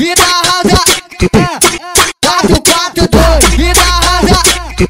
vida rasa, 442, vida rasa,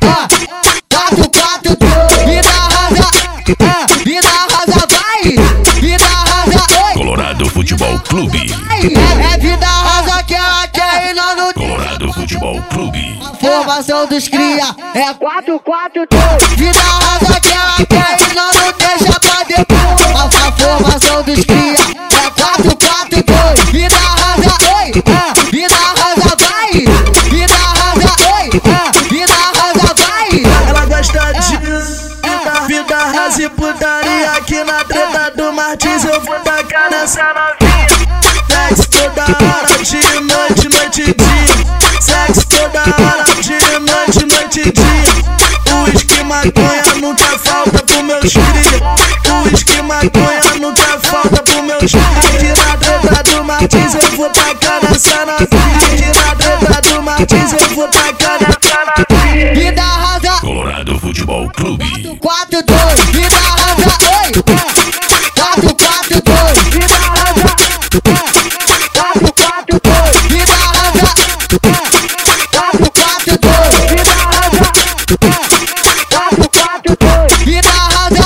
442, vida rasa, vida rasa, vai, vida rasa, Colorado Futebol Clube. é vida rasa que ela quer e nós não. Colorado Futebol Clube. Formação dos cria é 442, vida rasa que ela quer e nós não deixa pra depois. A formação dos cria é 442, vida rasa, oi, vida rasa, vai, vida rasa, oi, vida rasa, vai. Ela gosta disso, vida rasa e putaria. Aqui na treta do Martins eu vou tacar nessa novinha. Sexo toda hora, dia, noite, noite e dia. Sexo toda hora, dia, noite, noite e dia. Uísque, maconha nunca falta pro meus cria. Uísque, maconha nunca falta pro meus cria. Aqui na treta do Martins eu vou tacar nessa novinha. Aqui na treta do Martins eu vou tacar nessa novinha. Vida rasa, Colorado Futebol Clube. 442, vida rasa, oi, 442, vida rasa, 442, vida rasa, 442, vida rasa, 442, vida rasa,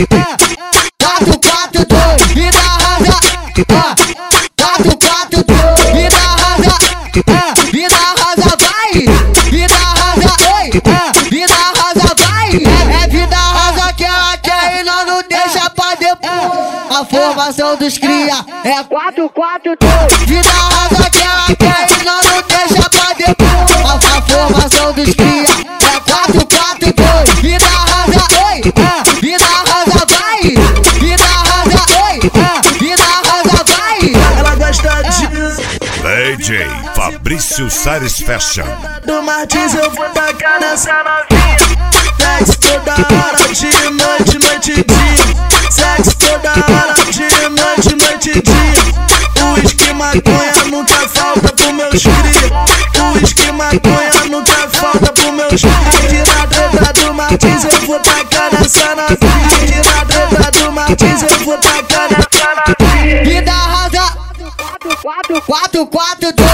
442, vida rasa, 442, vida rasa, vida rasa, vai, vida rasa, oi, vida rasa, vai, é vida rasa que ela quer e nós não deixa pra depois. A formação dos cria é 442, vida rasa que ela quer e nós não deixa pra depois. A formação dos cria é 442, vida rasa, oi, vida rasa, vai, vida rasa, oi, vida rasa, vai. Ela gosta disso. DJ Fabrício Sares Fashion. Do Martins eu vou tacar nessa novinha. Sexo toda hora, dia, noite, noite e dia. Sexo toda hora, dia, noite, noite e dia. Uísque, maconha nunca falta pro meus cria. Uísque, maconha nunca falta pro meus cria. Aqui na treta do Martins eu vou tacar nessa novinha. Aqui na treta do Martins eu vou tacar nessa novinha. Vida rasa, 442,